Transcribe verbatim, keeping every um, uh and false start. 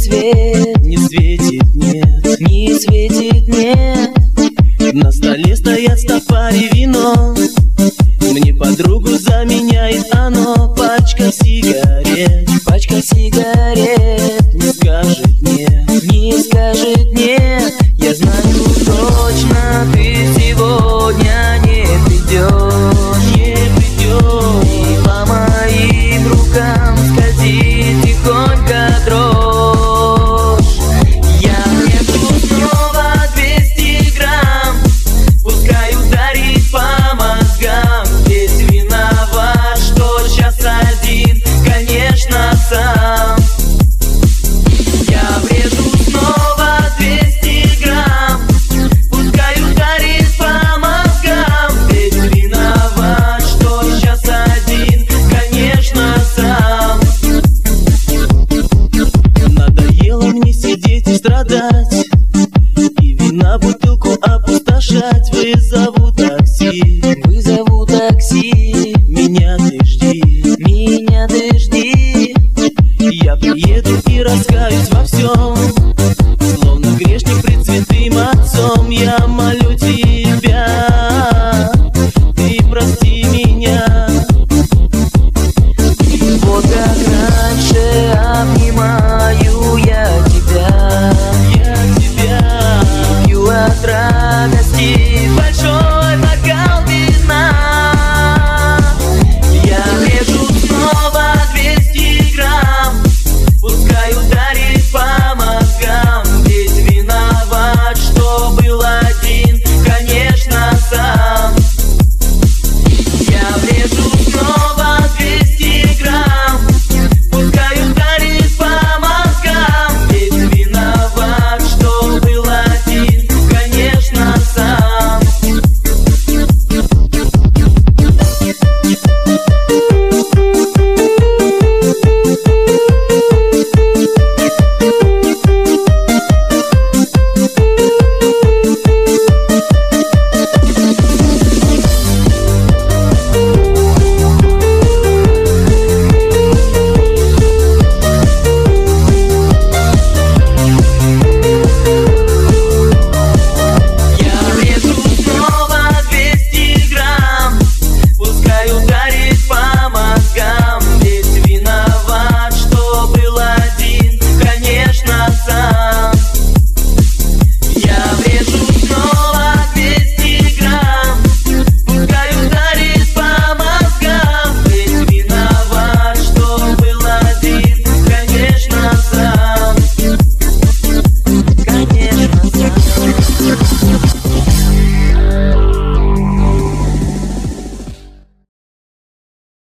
свет не светит, нет, не светит, нет. на столе стоят стопари вино. Мне подругу заменяет оно. Пачка сигарет, Пачка сигарет не скажет нет, не скажет нет. Я знаю точно, ты сегодня не придешь, не придет. и по моим рукам скользит тихонько дрожь. Я врежу снова двести грамм, пускай ударит по мозгам. Ведь виноват, что сейчас один, конечно, сам. Я врежу снова двести грамм, пускай ударит по мозгам. Ведь виноват, что сейчас один, конечно, сам. Надоело мне сидеть и страдать, и вина бутылку опустошать. Вызову такси, Вызову такси, меня ты жди. меня ты жди. Я приеду и раскаюсь во всем.